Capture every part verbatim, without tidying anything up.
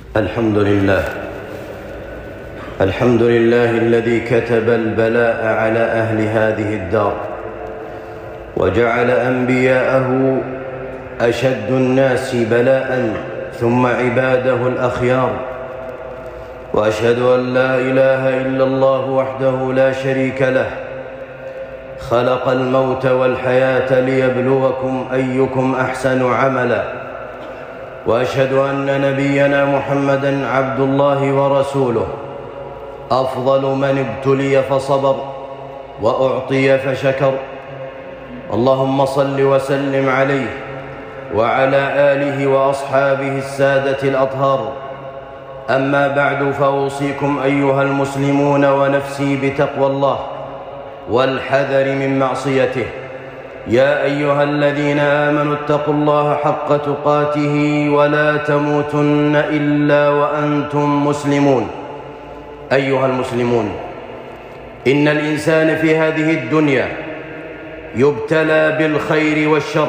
الحمد لله الحمد لله الذي كتب البلاء على أهل هذه الدار، وجعل أنبياءه أشد الناس بلاء ثم عباده الأخيار. وأشهد أن لا إله إلا الله وحده لا شريك له، خلق الموت والحياة ليبلوكم أيكم أحسن عملا. وأشهد أن نبينا محمدًا عبد الله ورسوله، أفضل من ابتلي فصبر وأعطي فشكر. اللهم صل وسلم عليه وعلى آله وأصحابه السادة الأطهار. أما بعد، فأوصيكم أيها المسلمون ونفسي بتقوى الله والحذر من معصيته. يا أيها الذين آمنوا اتقوا الله حق تقاته ولا تموتن إلا وأنتم مسلمون. أيها المسلمون، إن الإنسان في هذه الدنيا يبتلى بالخير والشر،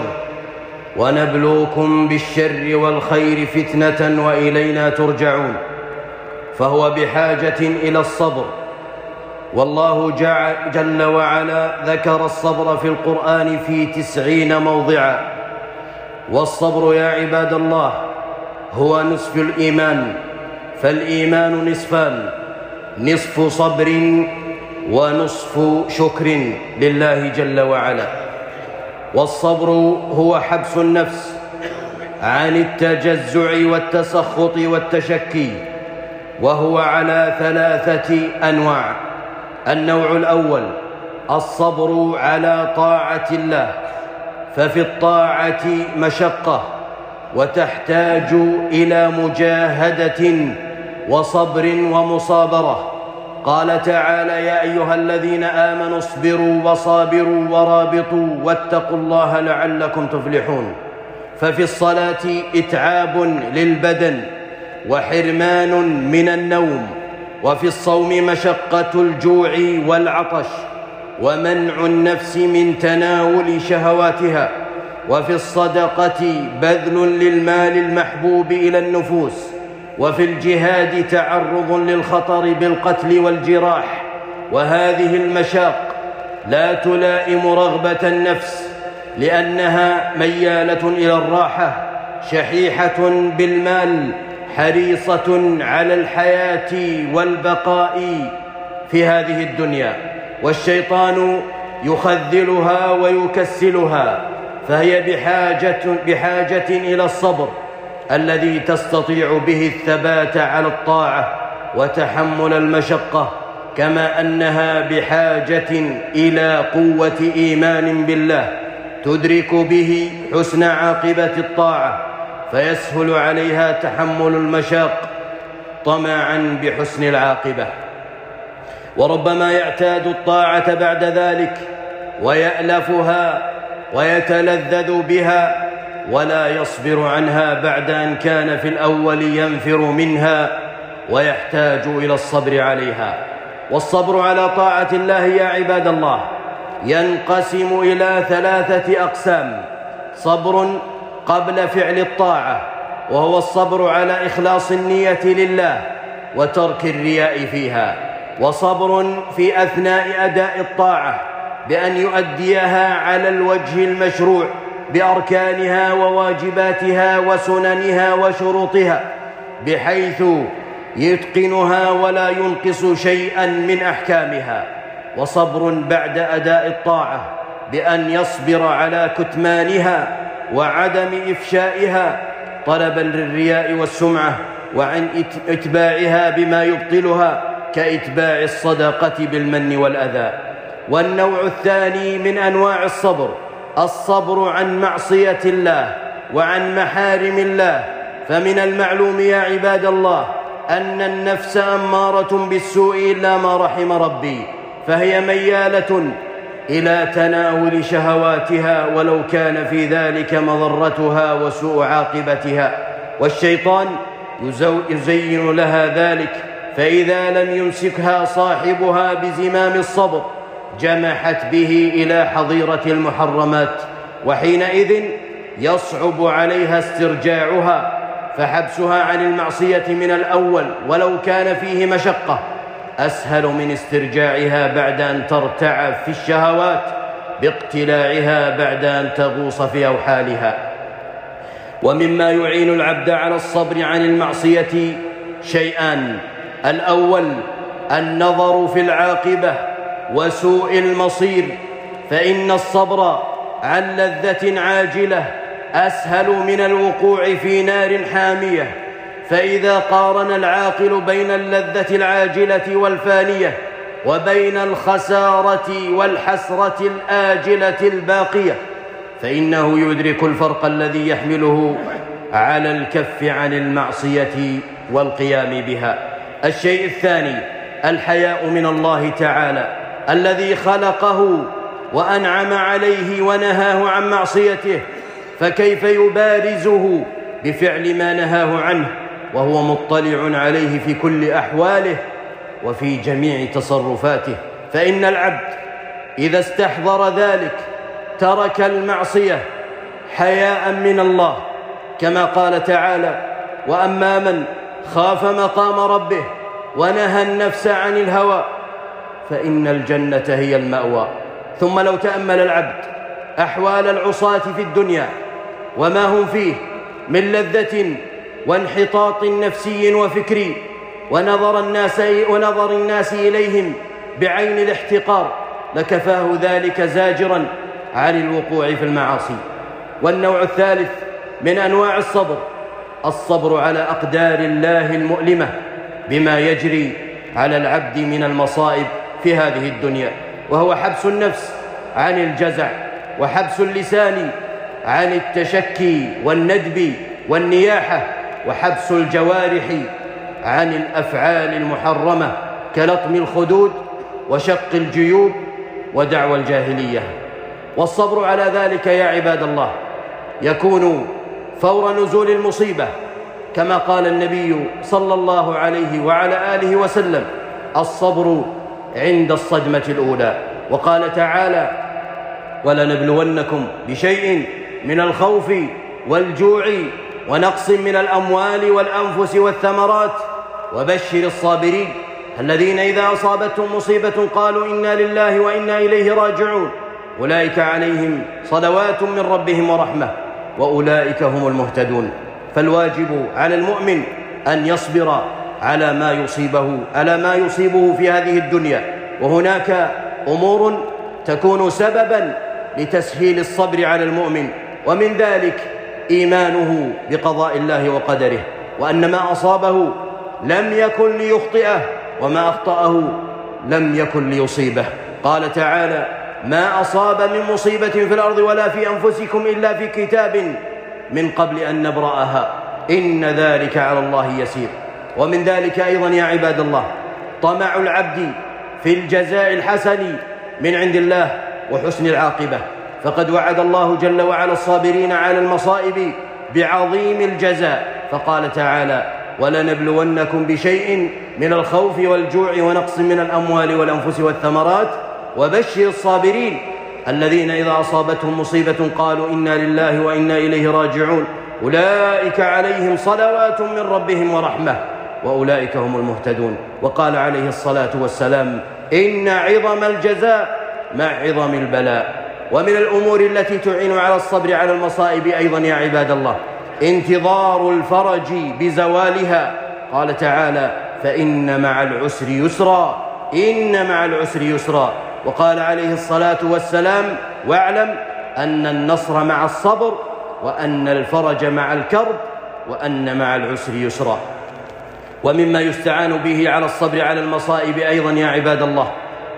ونبلوكم بالشر والخير فتنة وإلينا ترجعون. فهو بحاجة إلى الصبر، والله جل وعلا ذكر الصبر في القرآن في تسعين موضعا. والصبر يا عباد الله هو نصف الإيمان، فالإيمان نصفان: نصف صبر ونصف شكر لله جل وعلا. والصبر هو حبس النفس عن التجزع والتسخط والتشكي، وهو على ثلاثة أنواع. النوع الأول الصبر على طاعة الله، ففي الطاعة مشقة وتحتاج إلى مجاهدة وصبر ومصابرة. قال تعالى: يا أيها الذين آمنوا اصبروا وصابروا ورابطوا واتقوا الله لعلكم تفلحون. ففي الصلاة إتعاب للبدن وحرمان من النوم، وفي الصوم مشقة الجوع والعطش ومنع النفس من تناول شهواتها، وفي الصدقة بذل للمال المحبوب إلى النفوس، وفي الجهاد تعرض للخطر بالقتل والجراح. وهذه المشاق لا تلائم رغبة النفس، لأنها ميالة إلى الراحة، شحيحة بالمال، حريصة على الحياة والبقاء في هذه الدنيا. والشيطان يخذلها ويكسلها، فهي بحاجة, بحاجة إلى الصبر الذي تستطيع به الثبات على الطاعة وتحمل المشقة، كما أنها بحاجة إلى قوة إيمان بالله تدرك به حسن عاقبة الطاعة، فيسهل عليها تحمل المشاق طمعا بحسن العاقبة. وربما يعتاد الطاعة بعد ذلك ويألفها ويتلذذ بها، ولا يصبر عنها بعد أن كان في الأول ينفر منها ويحتاج إلى الصبر عليها. والصبر على طاعة الله يا عباد الله ينقسم إلى ثلاثة أقسام: صبر قبل فعل الطاعة، وهو الصبر على إخلاص النية لله وترك الرياء فيها، وصبر في أثناء أداء الطاعة بأن يؤديها على الوجه المشروع بأركانها وواجباتها وسننها وشروطها، بحيث يتقنها ولا ينقص شيئا من أحكامها. وصبر بعد أداء الطاعة بأن يصبر على كتمانها وعدم إفشائها طلبا للرياء والسمعة، وعن إتباعها بما يبطلها كإتباع الصدقة بالمن والأذى. والنوع الثاني من أنواع الصبر الصبر عن معصية الله وعن محارم الله. فمن المعلوم يا عباد الله أن النفس أمارة بالسوء إلا ما رحم ربي، فهي ميالة إلى تناول شهواتها ولو كان في ذلك مضرتها وسوء عاقبتها، والشيطان يزين لها ذلك، فإذا لم يمسكها صاحبها بزمام الصبر جمحت به إلى حظيرة المحرمات، وحينئذ يصعب عليها استرجاعها فحبسها عن المعصية من الأول ولو كان فيه مشقة أسهل من استرجاعها بعد أن ترتع في الشهوات باقتلاعها بعد أن تغوص في أوحالها. ومما يعين العبد على الصبر عن المعصية شيئان: الأول النظر في العاقبة وسوء المصير، فإن الصبر عن لذة عاجلة أسهل من الوقوع في نار حامية. فإذا قارن العاقل بين اللذة العاجلة والفانية وبين الخسارة والحسرة الآجلة الباقية فإنه يدرك الفرق الذي يحمله على الكف عن المعصية والقيام بها. الشيء الثاني الحياء من الله تعالى الذي خلقه وأنعم عليه ونهاه عن معصيته، فكيف يبارزه بفعل ما نهاه عنه وهو مطلع عليه في كل أحواله وفي جميع تصرفاته؟ فإن العبد إذا استحضر ذلك ترك المعصية حياء من الله، كما قال تعالى: وأما من خاف مقام ربه ونهى النفس عن الهوى فإن الجنة هي المأوى. ثم لو تأمل العبد أحوال العصاة في الدنيا وما هم فيه من لذة وانحطاط نفسي وفكري ونظر الناس, ونظر الناس إليهم بعين الاحتقار لكفاه ذلك زاجرا عن الوقوع في المعاصي. والنوع الثالث من أنواع الصبر الصبر على أقدار الله المؤلمة بما يجري على العبد من المصائب في هذه الدنيا، وهو حبس النفس عن الجزع، وحبس اللسان عن التشكي والندب والنياحة، وحبس الجوارح عن الأفعال المحرمة كلطم الخدود وشق الجيوب ودعوى الجاهلية. والصبر على ذلك يا عباد الله يكون فور نزول المصيبة، كما قال النبي صلى الله عليه وعلى آله وسلم: الصبر عند الصدمة الأولى. وقال تعالى: ولنبلونكم بشيء من الخوف والجوع ونقص من الأموال والأنفس والثمرات وبشر الصابرين الذين إذا أصابتهم مصيبة قالوا إنا لله وإنا إليه راجعون أولئك عليهم صلوات من ربهم ورحمة وأولئك هم المهتدون. فالواجب على المؤمن أن يصبر على ما يصيبه على ما يصيبه في هذه الدنيا، وهناك أمور تكون سببا لتسهيل الصبر على المؤمن، ومن ذلك إيمانه بقضاء الله وقدره، وأن ما أصابه لم يكن ليخطئه وما أخطأه لم يكن ليصيبه. قال تعالى: ما أصاب من مصيبة في الأرض ولا في أنفسكم إلا في كتاب من قبل أن نبرأها إن ذلك على الله يسير. ومن ذلك أيضا يا عباد الله طمع العبد في الجزاء الحسن من عند الله وحسن العاقبة، فقد وعد الله جل وعلا الصابرين على المصائب بعظيم الجزاء، فقال تعالى: ولنبلونكم بشيء من الخوف والجوع ونقص من الأموال والأنفس والثمرات وبشر الصابرين الذين إذا أصابتهم مصيبة قالوا إنا لله وإنا إليه راجعون أولئك عليهم صلوات من ربهم ورحمة وأولئك هم المهتدون. وقال عليه الصلاة والسلام: إن عظم الجزاء مع عظم البلاء. ومن الأمور التي تعين على الصبر على المصائب أيضا يا عباد الله انتظار الفرج بزوالها. قال تعالى: فإن مع العسر يسرا إن مع العسر يسرا. وقال عليه الصلاة والسلام: واعلم أن النصر مع الصبر وأن الفرج مع الكرب وأن مع العسر يسرا. ومما يستعان به على الصبر على المصائب أيضا يا عباد الله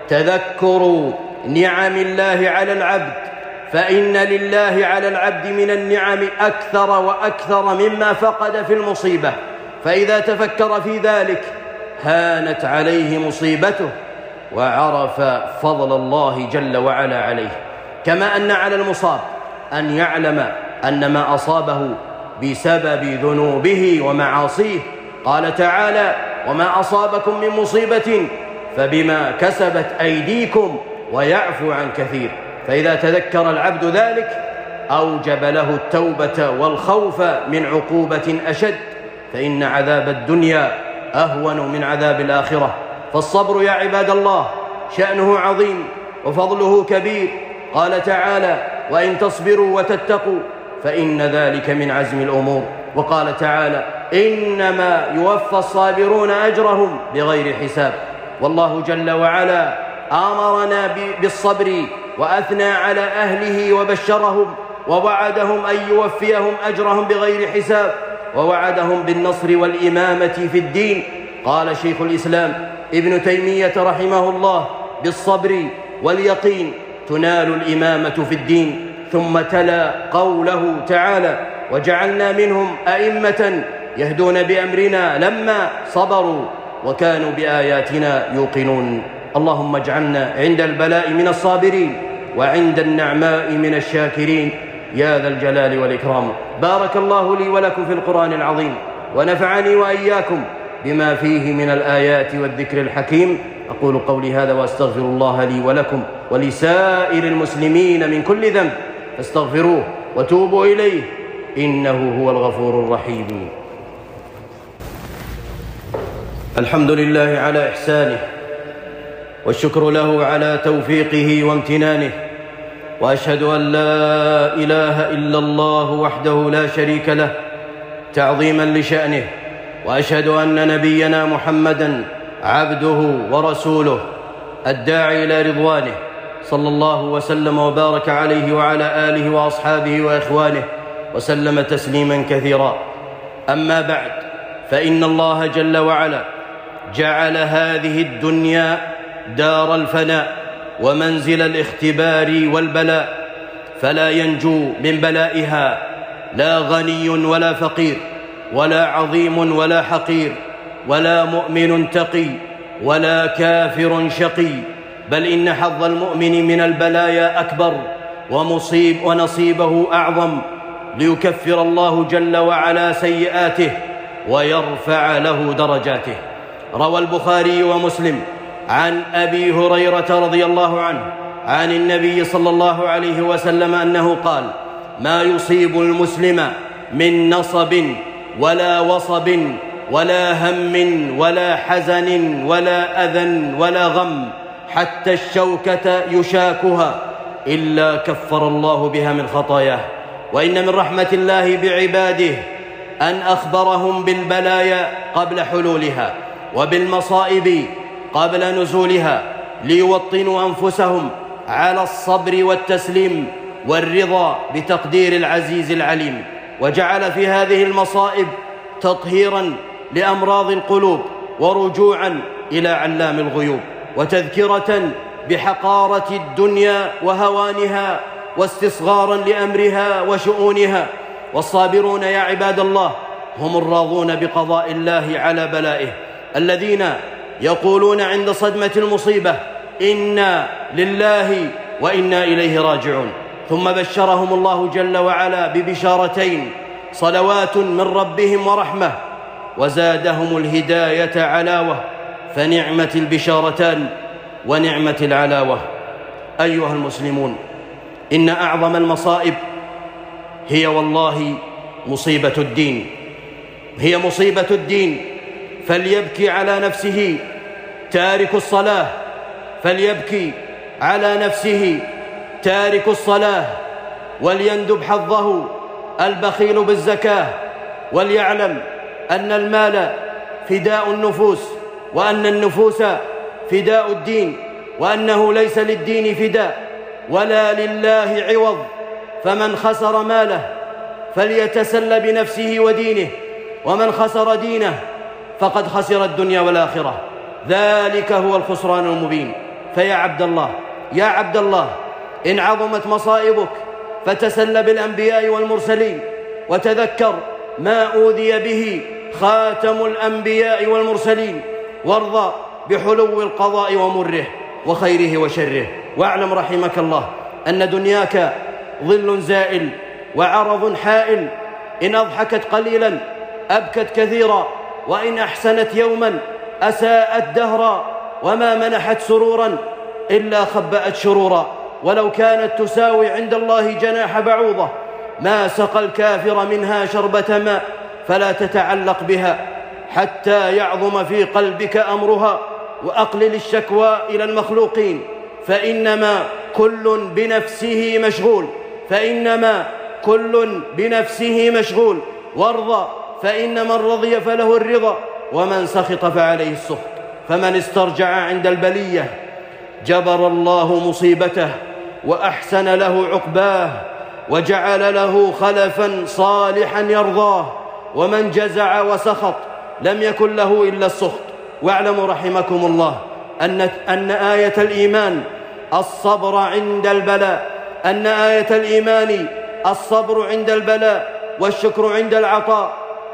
تذكر نعم الله على العبد، فإن لله على العبد من النعم أكثر وأكثر مما فقد في المصيبة، فإذا تفكر في ذلك هانت عليه مصيبته وعرف فضل الله جل وعلا عليه. كما أن على المصاب أن يعلم أن ما أصابه بسبب ذنوبه ومعاصيه. قال تعالى: وما أصابكم من مصيبة فبما كسبت أيديكم ويعفو عن كثير. فإذا تذكر العبد ذلك أوجب له التوبة والخوف من عقوبة أشد، فإن عذاب الدنيا أهون من عذاب الآخرة. فالصبر يا عباد الله شأنه عظيم وفضله كبير. قال تعالى: وإن تصبروا وتتقوا فإن ذلك من عزم الأمور. وقال تعالى: إنما يوفى الصابرون أجرهم بغير حساب. والله جل وعلا أمرنا بالصبر وأثنى على أهله وبشرهم ووعدهم أن يوفيهم أجرهم بغير حساب، ووعدهم بالنصر والإمامة في الدين. قال شيخ الإسلام ابن تيمية رحمه الله: بالصبر واليقين تنال الإمامة في الدين. ثم تلا قوله تعالى: وجعلنا منهم أئمة يهدون بأمرنا لما صبروا وكانوا بآياتنا يوقنون. اللهم اجعلنا عند البلاء من الصابرين وعند النعماء من الشاكرين يا ذا الجلال والإكرام. بارك الله لي ولكم في القرآن العظيم، ونفعني وإياكم بما فيه من الآيات والذكر الحكيم. أقول قولي هذا وأستغفر الله لي ولكم ولسائر المسلمين من كل ذنب، فاستغفروه وتوبوا إليه إنه هو الغفور الرحيم. الحمد لله على إحسانه، والشكر له على توفيقه وامتنانه، وأشهد أن لا إله إلا الله وحده لا شريك له تعظيما لشأنه، وأشهد أن نبينا محمدًا عبده ورسوله الداعي إلى رضوانه، صلى الله وسلم وبارك عليه وعلى آله وأصحابه وإخوانه وسلم تسليما كثيرا. أما بعد، فإن الله جل وعلا جعل هذه الدنيا دار الفناء ومنزل الاختبار والبلاء، فلا ينجو من بلائها لا غني ولا فقير، ولا عظيم ولا حقير، ولا مؤمن تقي، ولا كافر شقي، بل إن حظ المؤمن من البلايا أكبر ومصيب ونصيبه أعظم، ليكفر الله جل وعلا سيئاته ويرفع له درجاته. روى البخاري ومسلم عن أبي هريرة رضي الله عنه عن النبي صلى الله عليه وسلم أنه قال: ما يصيب المسلم من نصب ولا وصب ولا هم ولا حزن ولا أذى ولا غم حتى الشوكة يشاكها إلا كفر الله بها من خطاياه. وإن من رحمة الله بعباده أن أخبرهم بالبلايا قبل حلولها وبالمصائب قبل نزولها، ليوطنوا أنفسهم على الصبر والتسليم والرضا بتقدير العزيز العليم. وجعل في هذه المصائب تطهيراً لأمراض القلوب، ورجوعاً إلى علام الغيوب، وتذكرة بحقارة الدنيا وهوانها، واستصغاراً لأمرها وشؤونها. والصابرون يا عباد الله هم الراضون بقضاء الله على بلائه، الذين يقولون عند صدمة المصيبة: إنا لله وإنا إليه راجعون. ثم بشرهم الله جل وعلا ببشارتين: صلوات من ربهم ورحمة، وزادهم الهداية علاوة، فنعمة البشارتان ونعمة العلاوة. أيها المسلمون، إن أعظم المصائب هي والله مصيبة الدين، هي مصيبة الدين. فليبكي على نفسه تارك الصلاة، فليبكي على نفسه تارك الصلاة، وليندب حظه البخيل بالزكاة، وليعلم أن المال فداء النفوس، وأن النفوس فداء الدين، وأنه ليس للدين فداء ولا لله عوض. فمن خسر ماله فليتسل بنفسه ودينه، ومن خسر دينه فقد خسر الدنيا والآخرة. ذلك هو الخسران المبين. فيا عبد الله، يا عبد الله، إن عظمت مصائبك فتسل بالأنبياء والمرسلين، وتذكر ما أوذي به خاتم الأنبياء والمرسلين، وارضى بحلو القضاء ومره وخيره وشره. واعلم رحمك الله أن دنياك ظل زائل وعرض حائل، إن أضحكت قليلا أبكت كثيرا، وإن أحسنت يوما أساءت دهرا، وما منحت سرورا إلا خبأت شرورا. ولو كانت تساوي عند الله جناح بعوضة ما سقى الكافر منها شربة ماء، فلا تتعلق بها حتى يعظم في قلبك أمرها، وأقلل الشكوى إلى المخلوقين، فإنما كل بنفسه مشغول فإنما كل بنفسه مشغول وارضى، فإن من رضي فله الرضا، ومن سخط فعليه السخط. فمن استرجع عند البلية جبر الله مصيبته وأحسن له عقباه وجعل له خلفا صالحا يرضاه، ومن جزع وسخط لم يكن له إلا السخط. واعلموا رحمكم الله أن, أن آية الإيمان الصبر عند البلاء أن آية الإيمان الصبر عند البلاء والشكر عند العطاء،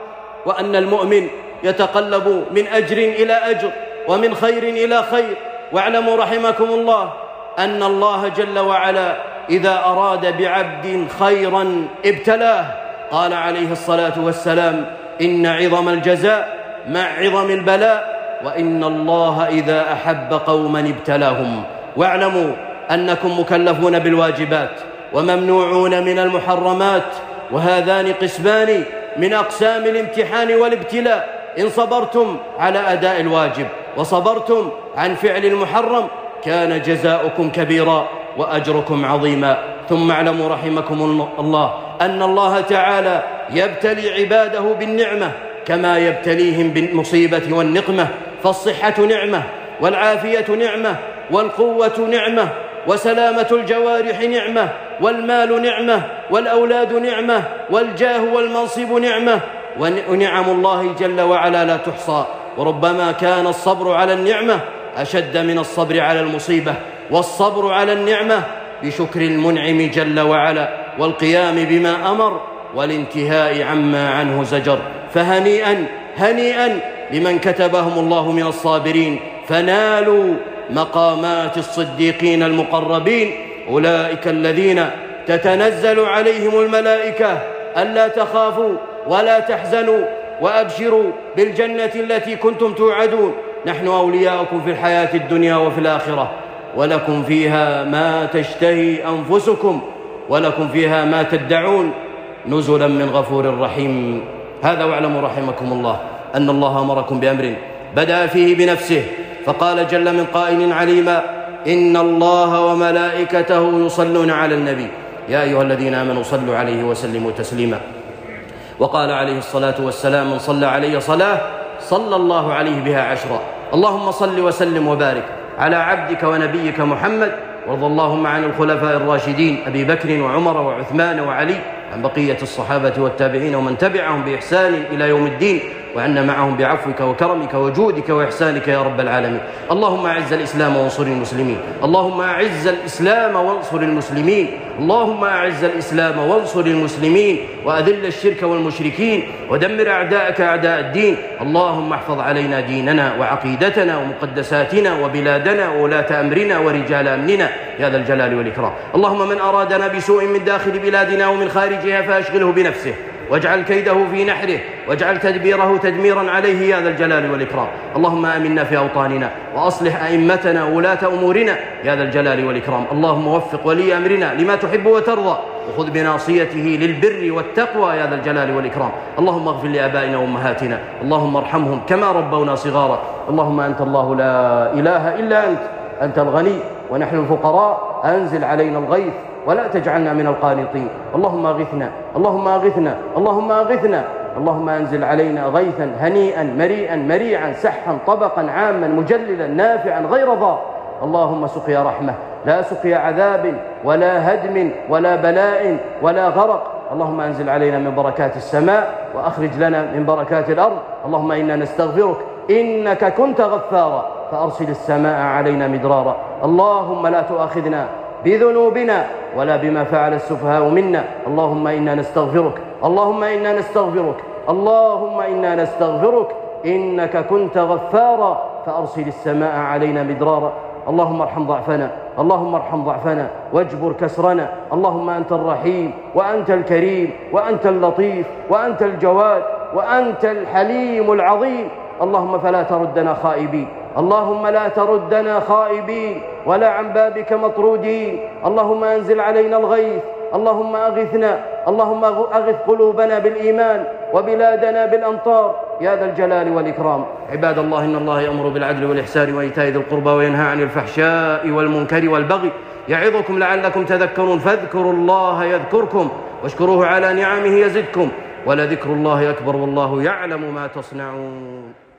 وأن المؤمن يتقلب من أجر إلى أجر ومن خير إلى خير. واعلموا رحمكم الله أن الله جل وعلا إذا أراد بعبد خيرا ابتلاه. قال عليه الصلاة والسلام: إن عظم الجزاء مع عظم البلاء، وإن الله إذا أحب قوما ابتلاهم. واعلموا أنكم مكلفون بالواجبات وممنوعون من المحرمات، وهذان قسمان من أقسام الامتحان والابتلاء. إن صبرتم على أداء الواجب وصبرتم عن فعل المحرم كان جزاؤكم كبيرا وأجركم عظيما. ثم اعلموا رحمكم الله أن الله تعالى يبتلي عباده بالنعمة كما يبتليهم بالمصيبة والنقمة، فالصحة نعمة، والعافية نعمة، والقوة نعمة، وسلامة الجوارح نعمة، والمال نعمة، والأولاد نعمة، والجاه والمنصب نعمة، ونعم الله جل وعلا لا تحصى. وربما كان الصبر على النعمة أشد من الصبر على المصيبة، والصبر على النعمة بشكر المنعم جل وعلا والقيام بما أمر والانتهاء عما عنه زجر. فهنيئا هنيئا لمن كتبهم الله من الصابرين فنالوا مقامات الصديقين المقربين، أولئك الذين تتنزل عليهم الملائكة ألا تخافوا ولا تحزنوا وأبشروا بالجنة التي كنتم توعدون، نحن أولياؤكم في الحياة الدنيا وفي الآخرة، ولكم فيها ما تشتهي أنفسكم ولكم فيها ما تدعون، نزلا من غفور رحيم. هذا واعلموا رحمكم الله أن الله أمركم بأمر بدأ فيه بنفسه، فقال جل من قائل عليما: إن الله وملائكته يصلون على النبي يا أيها الذين آمنوا صلوا عليه وسلموا تسليما. وقال عليه الصلاة والسلام: من صلى علي صلاة صلى الله عليه بها عشرا. اللهم صل وسلم وبارك على عبدك ونبيك محمد، وارض اللهم عن الخلفاء الراشدين أبي بكر وعمر وعثمان وعلي، عن بقية الصحابة والتابعين ومن تبعهم بإحسان إلى يوم الدين، وعنا معهم بعفوك وكرمك وجودك وإحسانك يا رب العالمين. اللهم أعز الإسلام وانصر المسلمين، اللهم أعز الإسلام وانصر المسلمين، اللهم أعز الإسلام وانصر المسلمين، وأذل الشرك والمشركين، ودمر أعداءك أعداء الدين. اللهم احفظ علينا ديننا وعقيدتنا ومقدساتنا وبلادنا وولاة أمرنا ورجال أمننا يا ذا الجلال والإكرام. اللهم من أرادنا بسوء من داخل بلادنا ومن خارجها فأشغله بنفسه، واجعل كيده في نحره، واجعل تدبيره تدميرا عليه يا ذا الجلال والإكرام. اللهم آمنا في أوطاننا، وأصلح أئمتنا وولاة أمورنا يا ذا الجلال والإكرام. اللهم وفق ولي أمرنا لما تحب وترضى، وخذ بناصيته للبر والتقوى يا ذا الجلال والإكرام. اللهم اغفر لآبائنا وأمهاتنا، اللهم ارحمهم كما ربونا صغارا. اللهم أنت الله لا إله إلا أنت، أنت الغني ونحن الفقراء، أنزل علينا الغيث ولا تجعلنا من القانطين. اللهم أغثنا اللهم أغثنا اللهم أغثنا اللهم أنزل علينا غيثا هنيئا مريئا مريعا سحا طبقا عاما مجللا نافعا غير ضار. اللهم سقيا رحمة لا سقيا عذاب ولا هدم ولا بلاء ولا غرق. اللهم أنزل علينا من بركات السماء وأخرج لنا من بركات الأرض. اللهم إنا نستغفرك إنك كنت غفارا فأرسل السماء علينا مدرارا. اللهم لا تؤاخذنا بذنوبنا ولا بما فعل السفهاء منا. اللهم إنا نستغفرك اللهم إنا نستغفرك اللهم إنا نستغفرك إنك كنت غفارا فأرسل السماء علينا مدرارا. اللهم ارحم ضعفنا اللهم ارحم ضعفنا واجبر كسرنا. اللهم أنت الرحيم وأنت الكريم وأنت اللطيف وأنت الجواد وأنت الحليم العظيم. اللهم فلا تردنا خائبين اللهم لا تردنا خائبين ولا عن بابك مطرودين. اللهم أنزل علينا الغيث، اللهم أغثنا، اللهم أغث قلوبنا بالإيمان وبلادنا بالأمطار يا ذا الجلال والإكرام. عباد الله، إن الله يأمر بالعدل والإحسان وإيتاء ذي القربى وينهى عن الفحشاء والمنكر والبغي يعظكم لعلكم تذكرون. فاذكروا الله يذكركم واشكروه على نعمه يزدكم ولذكر الله أكبر والله يعلم ما تصنعون.